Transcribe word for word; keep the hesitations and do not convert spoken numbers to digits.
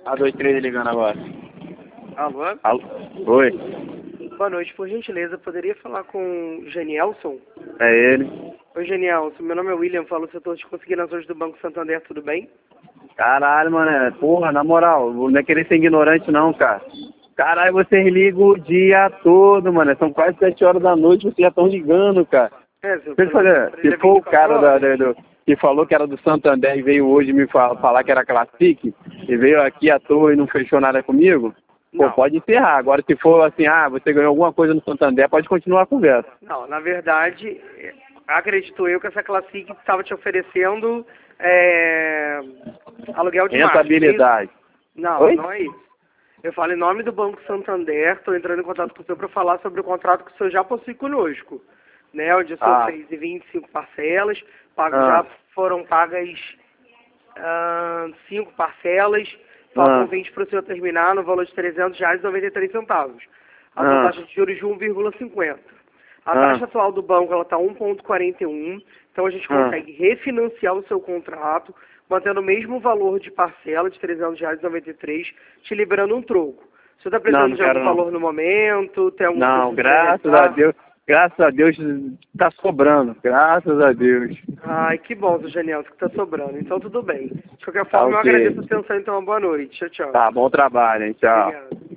A dois três ligando agora. Alô? Alô? Oi, Boa noite, por gentileza, poderia falar com o Genielson? é ele. Oi, Genielson, meu nome é William, falo do setor de consignações do Banco Santander, tudo bem? Caralho, mano, porra, na moral, não é querer ser ignorante não, cara. Caralho, vocês ligam o dia todo, mano, são quase sete horas da noite, vocês já estão ligando, cara. É, seu Deixa eu fazer, se for o cara da, da- do, que falou que era do Santander e veio hoje me fa- falar que era Classic, e veio aqui à toa e não fechou nada comigo, pô, Não. pode encerrar. Agora, se for assim, ah, você ganhou alguma coisa no Santander, pode continuar a conversa. Não, na verdade, acredito eu que essa Classic estava te oferecendo é, aluguel de margem. Rentabilidade. Não, Oi? não é isso. Eu falo em nome do Banco Santander, estou entrando em contato com o senhor para falar sobre o contrato que o senhor já possui conosco, né? Onde o senhor Ah. fez em vinte e cinco parcelas, pago, Ah. já foram pagas ah, cinco parcelas, faltam Ah. vinte para o senhor terminar no valor de trezentos reais e noventa e três centavos. A Ah. sua taxa de juros de um vírgula cinquenta. A Ah. taxa atual do banco ela está um vírgula quarenta e um, então a gente Ah. consegue refinanciar o seu contrato, mantendo o mesmo valor de parcela de trezentos reais e noventa e três, te liberando um troco. Você está precisando Não, não de algum quero, não. valor no momento? Tem algum Não, custo graças suplementar? a Deus, graças a Deus tá sobrando, graças a Deus. Ai, que bom, seu Geniel, que está sobrando. Então tudo bem. De qualquer Tá forma, eu ok. agradeço a atenção, então, uma boa noite. Tchau, tchau. Tá, bom trabalho, hein, tchau. Obrigado.